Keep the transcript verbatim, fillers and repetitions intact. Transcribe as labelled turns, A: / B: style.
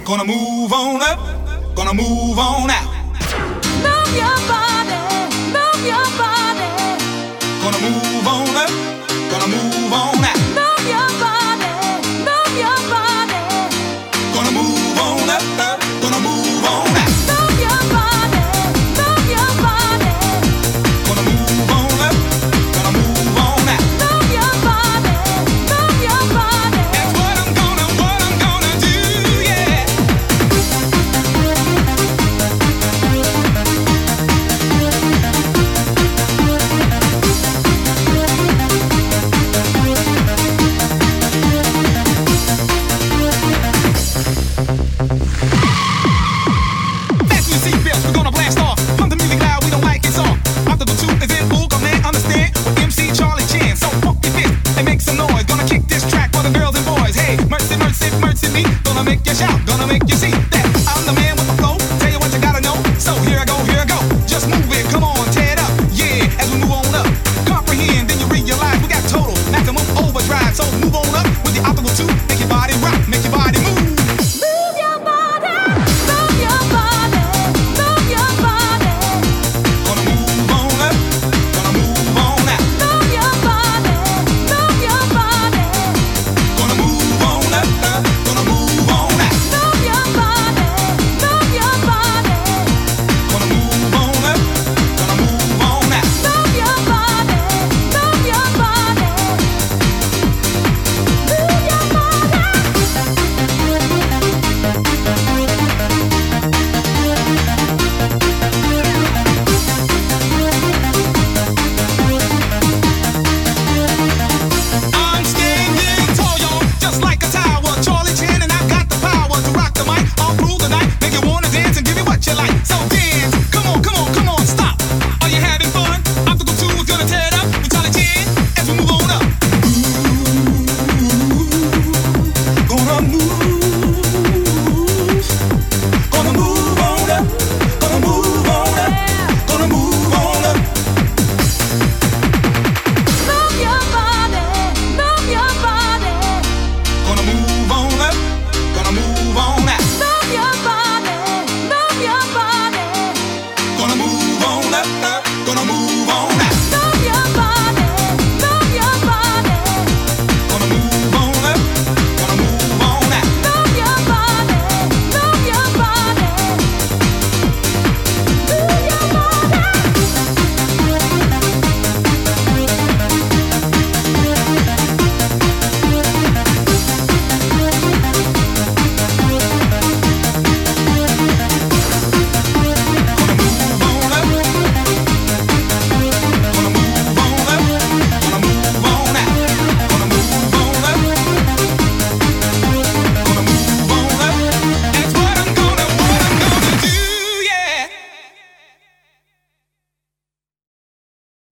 A: Gonna move on up, gonna move on out.
B: Move your body, move your body.
A: Gonna move on up, gonna move on out.
B: Move your body, move your body.
A: Gonna move on up, up, gonna move on out.
B: Move your body, move your body.
A: Gonna move on up, gonna move on out.
B: Move your body, move your body.
A: That's what I'm gonna, what I'm gonna do, yeah. Fasten your seatbelts, we're gonna blast off. Pump the music loud, we don't like it soft. After the two is in full, come man, understand? With M C Charlie Chan, so pump your fist and make some noise. Gonna kick this track for the girls and boys. Hey, mercy, mercy, mercy me. Gonna make you shout, gonna make you see.